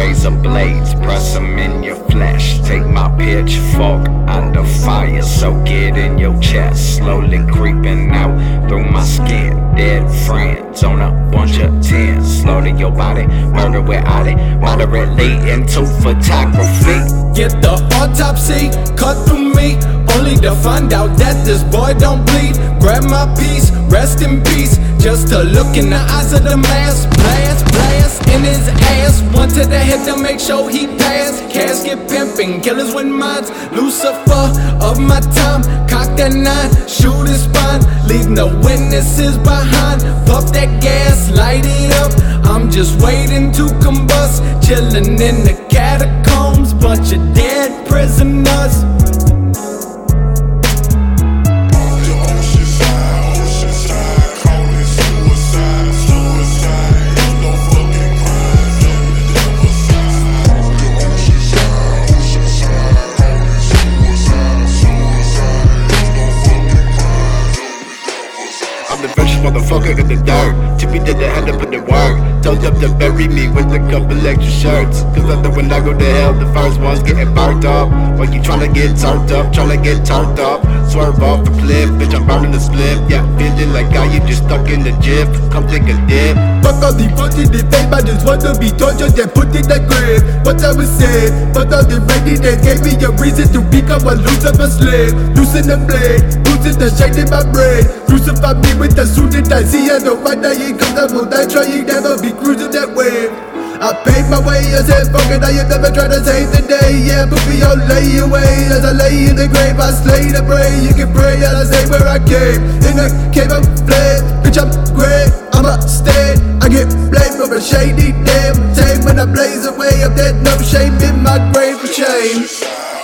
razor blades, press them in your flesh. Take my pitchfork under fire, soak it in your chest. Slowly creeping out through my skin. Dead friends on a bunch of tens. Slaughter your body, murder without it. Moderately into photography. Get the autopsy, cut through me, only to find out that this boy don't bleed. Grab my piece, rest in peace, just to look in the eyes of the mask. Blast, blast in his ass, one to the head to make sure he pass. Casket pimping, killers with minds. Lucifer of my time, cock that 9, shoot his spine. Leave no witnesses behind, puff that gas, light it up. I'm just waiting to combust, chilling in the catacombs, bunch of dead prisoners. I'm the freshest motherfucker in the dirt. Chippy did the hand up in the work. Told them to bury me with a couple extra shirts. Cause I know when I go to hell, the first one's getting burnt up. While you tryna get turned up, tryna get turned up. Swerve off the cliff, bitch, I'm burning the split. Yeah, feeling like how you just stuck in the gym. Come take a dip. Fuck all the bullshit they fake, I just want to be tortured and put in the grave. What I was saying, but all the ready they gave me a reason to become a Lucifer slave. Loosen the blade, losing the shade in my brain. Crucify me with the suit that I see. I don't mind dying cause I will die trying, never be cruising that way. I paid my way, I said fuck it, I have never tried to save the day. Yeah, but we all lay away as I lay in the grave. I slay the brave, you can pray and I say where I came. In the cave I'm fled, bitch I'm great, I'ma stay. I get blamed for a shady damn time. When I blaze away, I'm dead, no shame in my grave for shame.